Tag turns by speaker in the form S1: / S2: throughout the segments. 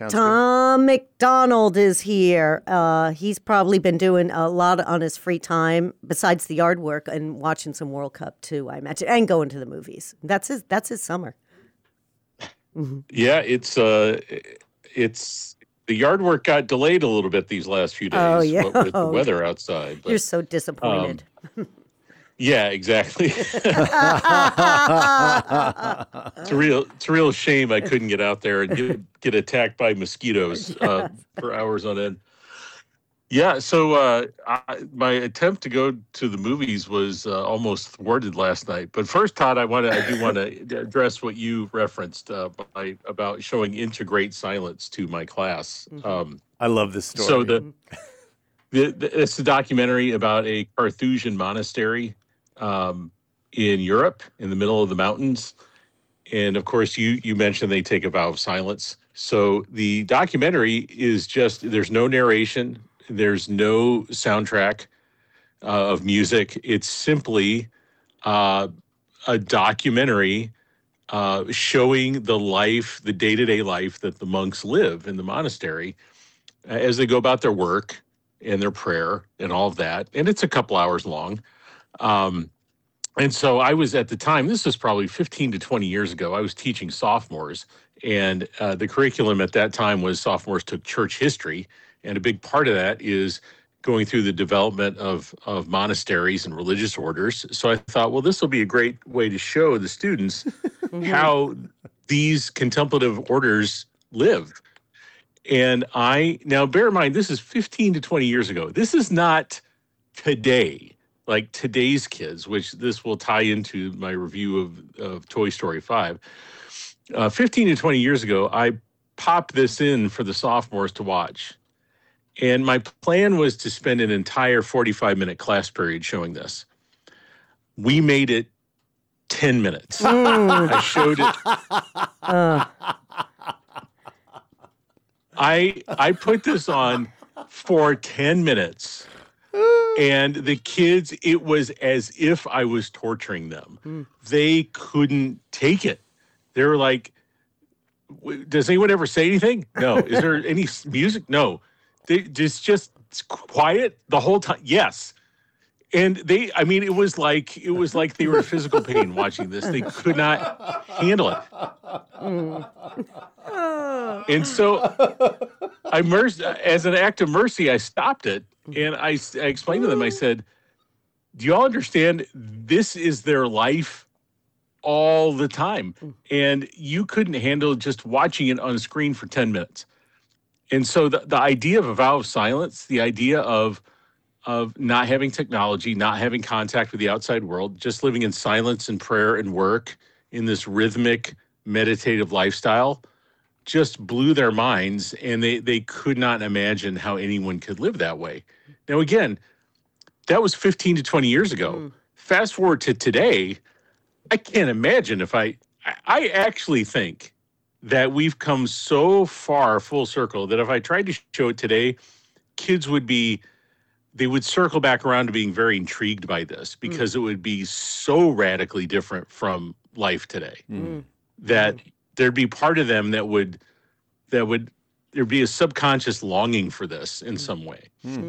S1: Sounds
S2: Tom McDonald is here. He's probably been doing a lot on his free time besides the yard work and watching some World Cup too, I imagine, and going to the movies. That's his summer.
S3: Yeah, it's the yard work got delayed a little bit these last few days.
S2: Oh, yeah.
S3: With the weather outside. But,
S2: You're so disappointed.
S3: yeah, exactly. It's a real shame I couldn't get out there and get attacked by mosquitoes for hours on end. Yeah, so my attempt to go to the movies was almost thwarted last night. But first, Todd, I do want to address what you referenced about showing Integrate Silence to my class.
S1: I love this story.
S3: So it's a documentary about a Carthusian monastery in Europe, in the middle of the mountains. And of course, you mentioned they take a vow of silence. So the documentary is there's no narration. There's no soundtrack of music. It's simply a documentary showing the day-to-day life that the monks live in the monastery as they go about their work and their prayer and all of that. And it's a couple hours long. And so I was at the time, this was probably 15 to 20 years ago, I was teaching sophomores. And the curriculum at that time was sophomores took church history. And a big part of that is going through the development of monasteries and religious orders. So I thought, well, this will be a great way to show the students how these contemplative orders live. And now bear in mind, this is 15 to 20 years ago. This is not today, like today's kids, which this will tie into my review of Toy Story 5. 15 to 20 years ago, I popped this in for the sophomores to watch. And my plan was to spend an entire 45-minute class period showing this. We made it 10 minutes. I showed it. I put this on for 10 minutes. And the kids, it was as if I was torturing them. They couldn't take it. They were like, does anyone ever say anything? No. Is there any music? No. They just quiet the whole time. Yes. And it was like they were in physical pain watching this. They could not handle it. And so as an act of mercy, I stopped it. And I explained to them, I said, do you all understand? This is their life all the time. And you couldn't handle just watching it on screen for 10 minutes. And so the idea of a vow of silence, the idea of not having technology, not having contact with the outside world, just living in silence and prayer and work in this rhythmic, meditative lifestyle, just blew their minds, and they could not imagine how anyone could live that way. Now, again, that was 15 to 20 years ago. Fast forward to today, I can't imagine if I actually think that we've come so far full circle that if I tried to show it today, kids would circle back around to being very intrigued by this because it would be so radically different from life today that there'd be part of them there'd be a subconscious longing for this in some way.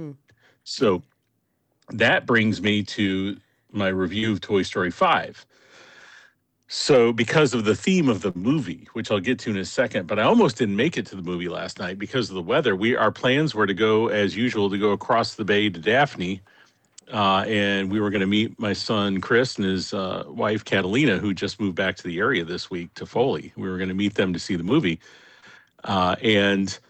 S3: So that brings me to my review of Toy Story 5. So because of the theme of the movie, which I'll get to in a second, but I almost didn't make it to the movie last night because of the weather. Our plans were to go, as usual, to go across the bay to Daphne, and we were going to meet my son, Chris, and his wife, Catalina, who just moved back to the area this week to Foley. We were going to meet them to see the movie. And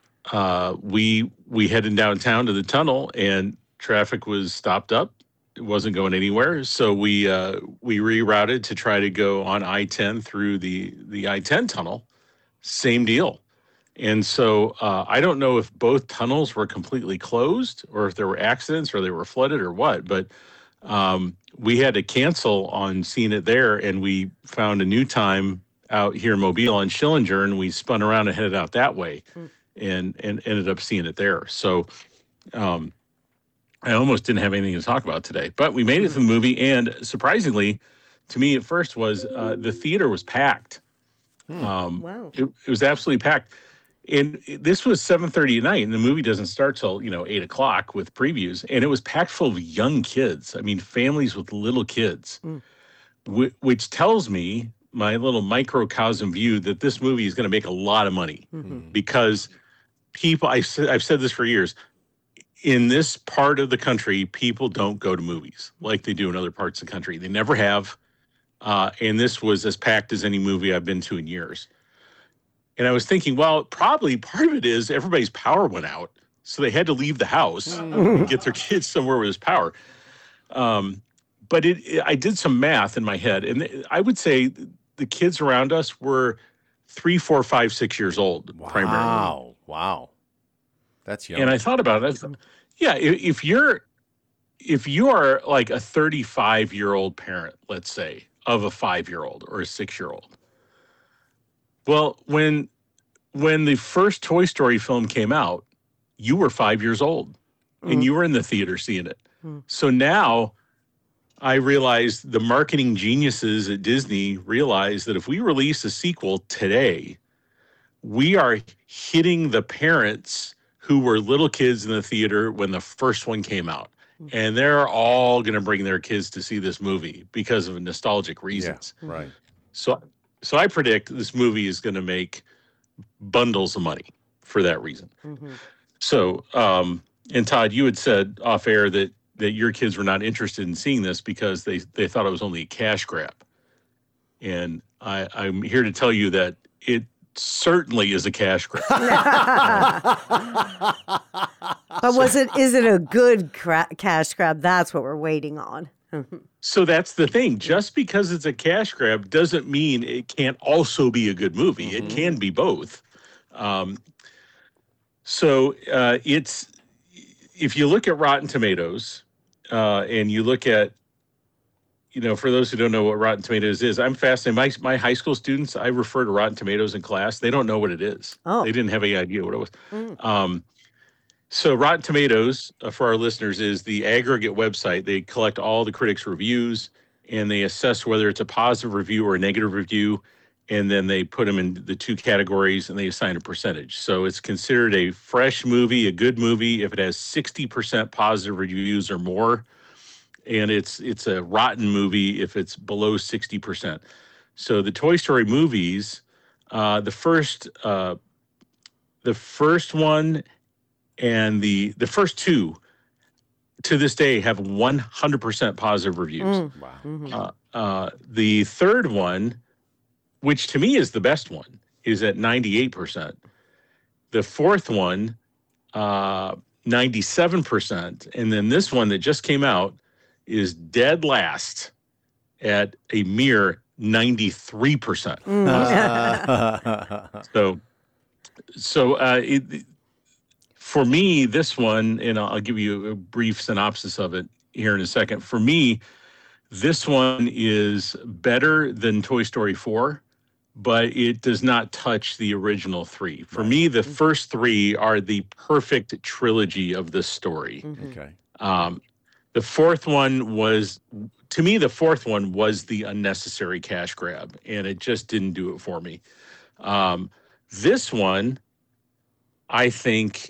S3: we headed downtown to the tunnel, and traffic was stopped up. It wasn't going anywhere. So we rerouted to try to go on I-10 through the I-10 tunnel. Same deal. And so I don't know if both tunnels were completely closed or if there were accidents or they were flooded or what, but we had to cancel on seeing it there, and we found a new time out here in Mobile on Schillinger, and we spun around and headed out that way and ended up seeing it there. So I almost didn't have anything to talk about today, but we made it to the movie, and surprisingly, to me at first was the theater was packed.
S2: Wow.
S3: It was absolutely packed. And this was 7:30 at night, and the movie doesn't start till 8 o'clock with previews, and it was packed full of young kids. I mean, families with little kids, which tells me my little microcosm view that this movie is going to make a lot of money because people. I've said this for years. In this part of the country, people don't go to movies like they do in other parts of the country. They never have, and this was as packed as any movie I've been to in years. And I was thinking, well, probably part of it is everybody's power went out, so they had to leave the house and get their kids somewhere with power. But I did some math in my head, and I would say the kids around us were 3, 4, 5, 6 years old primarily.
S1: Wow, that's young.
S3: And I thought about it. Yeah, if you are like a 35-year-old parent, let's say, of a 5-year-old or a 6-year-old. Well, when the first Toy Story film came out, you were 5 years old and you were in the theater seeing it. So now I realized the marketing geniuses at Disney realized that if we release a sequel today, we are hitting the parents who were little kids in the theater when the first one came out. And they're all going to bring their kids to see this movie because of nostalgic reasons.
S1: Yeah, right.
S3: So I predict this movie is going to make bundles of money for that reason. So, and Todd, you had said off air that your kids were not interested in seeing this because they thought it was only a cash grab. And I'm here to tell you that it certainly is a cash grab.
S2: But is it a good cash grab? That's what we're waiting on.
S3: So that's the thing. Just because it's a cash grab doesn't mean it can't also be a good movie. It can be both. It's if you look at Rotten Tomatoes and you look at, for those who don't know what Rotten Tomatoes is, I'm fascinated. My high school students, I refer to Rotten Tomatoes in class. They don't know what it is. Oh. They didn't have any idea what it was. So Rotten Tomatoes, for our listeners, is the aggregate website. They collect all the critics' reviews, and they assess whether it's a positive review or a negative review, and then they put them in the two categories, and they assign a percentage. So it's considered a fresh movie, a good movie, if it has 60% positive reviews or more, and it's a rotten movie if it's below 60%. So the Toy Story movies, the first one and the first two to this day have 100% positive reviews. Wow. The third one, which to me is the best one, is at 98%. The fourth one, 97%. And then this one that just came out is dead last at a mere 93%. For me, this one, and I'll give you a brief synopsis of it here in a second. For me, this one is better than Toy Story 4, but it does not touch the original three. For me, the first three are the perfect trilogy of this story.
S1: Okay.
S3: The fourth one was the unnecessary cash grab, and it just didn't do it for me. This one, I think,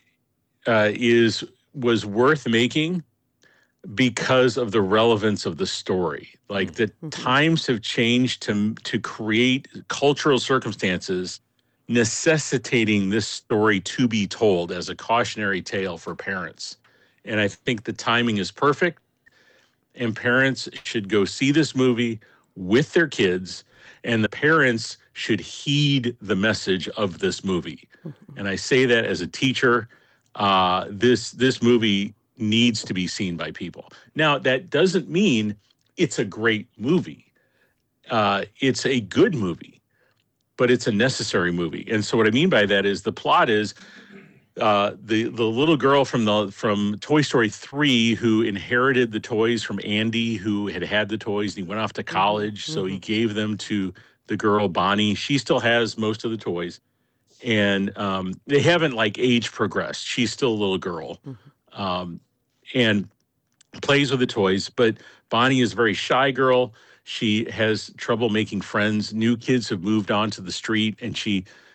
S3: was worth making because of the relevance of the story. Like the times have changed to create cultural circumstances necessitating this story to be told as a cautionary tale for parents. And I think the timing is perfect, and parents should go see this movie with their kids, and the parents should heed the message of this movie. And I say that as a teacher. This movie needs to be seen by people. Now, that doesn't mean it's a great movie. It's a good movie, but it's a necessary movie. And so what I mean by that is the plot is the little girl from Toy Story 3 who inherited the toys from Andy, who had the toys, and he went off to college. So he gave them to the girl, Bonnie. She still has most of the toys. And they haven't age progressed. She's still a little girl and plays with the toys. But Bonnie is a very shy girl. She has trouble making friends. New kids have moved onto the street, and she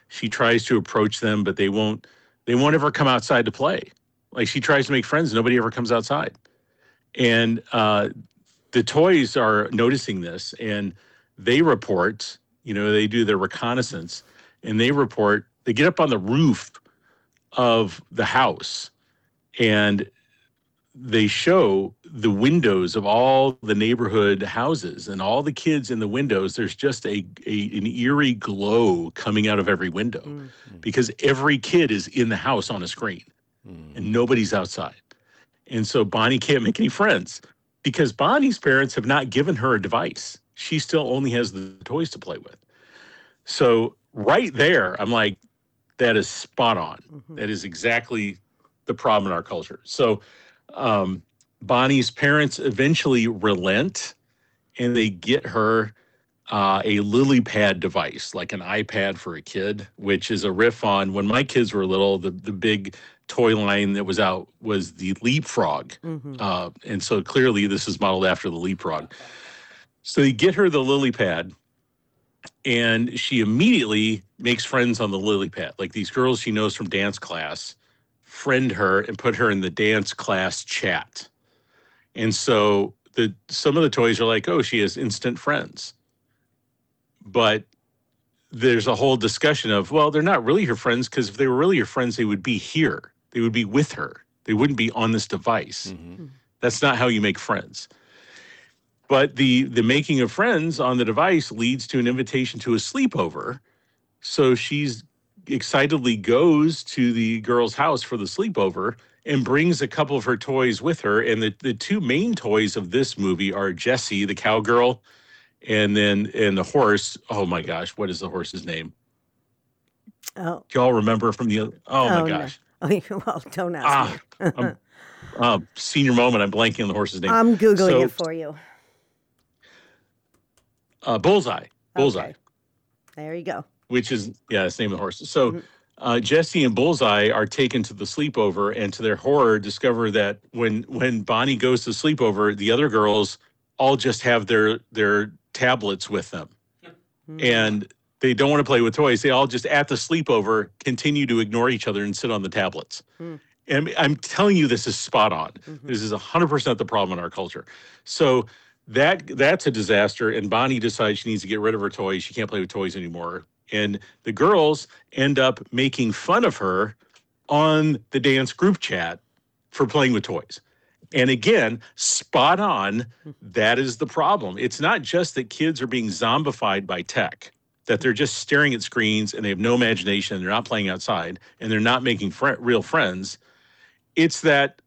S3: She tries to approach them, but they won't ever come outside to play. Like, she tries to make friends, nobody ever comes outside. And the toys are noticing this, and they report, they do their reconnaissance, and they get up on the roof of the house, and they show the windows of all the neighborhood houses, and all the kids in the windows. There's just an eerie glow coming out of every window, because every kid is in the house on a screen, and nobody's outside. And so Bonnie can't make any friends because Bonnie's parents have not given her a device. She still only has the toys to play with. So right there, I'm like, that is spot on. That is exactly the problem in our culture. So Bonnie's parents eventually relent, and they get her a lily pad device, like an iPad for a kid, which is a riff on when my kids were little. The big toy line that was out was the Leapfrog. And so clearly this is modeled after the Leapfrog. So you get her the lily pad, and she immediately makes friends on the lily pad. Like, these girls she knows from dance class friend her and put her in the dance class chat. And so some of the toys are like, oh, she has instant friends. But there's a whole discussion of, well, they're not really her friends, because if they were really her friends, they would be here. They would be with her. They wouldn't be on this device. That's not how you make friends. But the making of friends on the device leads to an invitation to a sleepover. So she's excitedly goes to the girl's house for the sleepover and brings a couple of her toys with her. And the two main toys of this movie are Jessie, the cowgirl, and the horse. Oh my gosh, what is the horse's name?
S2: Oh,
S3: do y'all remember from the? Oh my gosh.
S2: No. Well, don't ask me.
S3: Senior moment. I'm blanking on the horse's name.
S2: I'm Googling it for you.
S3: Bullseye.
S2: Okay. There you go.
S3: Which is, that's the name of the horse. So Jessie and Bullseye are taken to the sleepover, and to their horror discover that when Bonnie goes to the sleepover, the other girls all just have their tablets with them. And they don't want to play with toys. They all just, at the sleepover, continue to ignore each other and sit on the tablets. And I'm telling you, this is spot on. This is 100% the problem in our culture. So that's a disaster. And Bonnie decides she needs to get rid of her toys. She can't play with toys anymore. And the girls end up making fun of her on the dance group chat for playing with toys. And again, spot on, that is the problem. It's not just that kids are being zombified by tech, that they're just staring at screens and they have no imagination, they're not playing outside, and they're not making real friends. It's that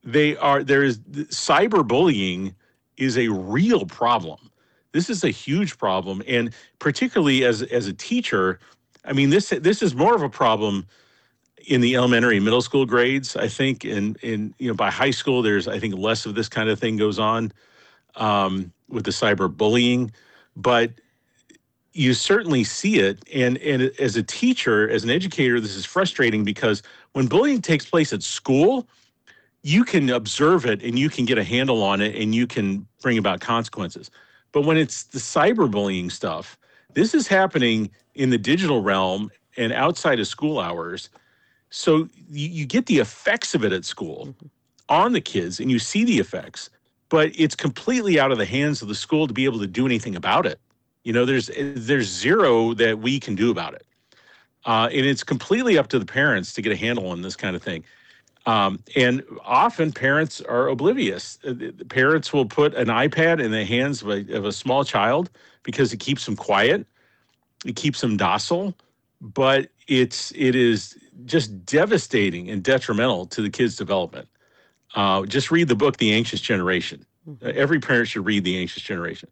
S3: cyberbullying is a real problem. This is a huge problem, and particularly as a teacher, I mean, this is more of a problem in the elementary and middle school grades. I think in by high school, there's, I think, less of this kind of thing goes on with the cyberbullying, but you certainly see it. And as a teacher, as an educator, this is frustrating, because when bullying takes place at school, you can observe it and you can get a handle on it and you can bring about consequences. But when it's the cyberbullying stuff, this is happening in the digital realm and outside of school hours. So you get the effects of it at school on the kids, and you see the effects, but it's completely out of the hands of the school to be able to do anything about it. There's zero that we can do about it. And it's completely up to the parents to get a handle on this kind of thing. And often parents are oblivious. Parents will put an iPad in the hands of a small child because it keeps them quiet, it keeps them docile, but it is just devastating and detrimental to the kid's development. Just read the book, The Anxious Generation. Every parent should read The Anxious Generation.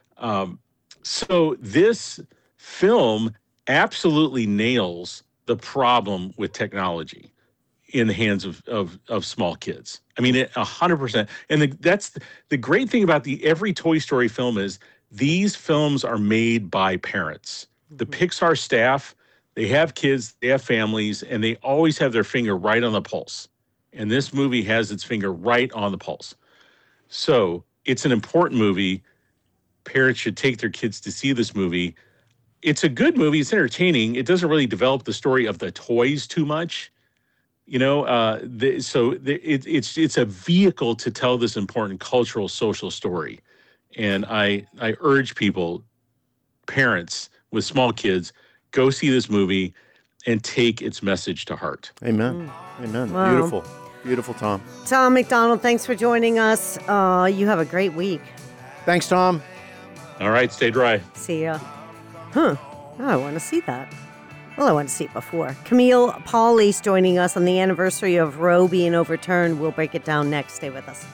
S3: So this film absolutely nails the problem with technology in the hands of small kids. I mean, 100%. And that's the great thing about every Toy Story film is these films are made by parents. The Pixar staff, they have kids, they have families, and they always have their finger right on the pulse. And this movie has its finger right on the pulse. So it's an important movie. Parents should take their kids to see this movie. it's a good movie. It's entertaining. It doesn't really develop the story of the toys too much. You know, it's a vehicle to tell this important cultural, social story. And I urge people, parents with small kids, go see this movie and take its message to heart.
S1: Amen. Amen.
S2: Wow.
S1: Beautiful. Beautiful, Tom.
S2: Tom McDonald, thanks for joining us. You have a great week.
S1: Thanks, Tom.
S3: All right, stay dry.
S2: See ya. Huh. Oh, I want to see that. Well, I want to see it before. Camille Pauley's joining us on the anniversary of Roe being overturned. We'll break it down next. Stay with us.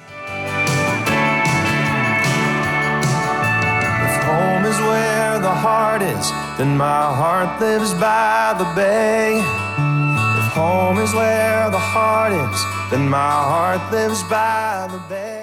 S4: If home is where the heart is, then my heart lives by the bay. If home is where the heart is, then my heart lives by the bay.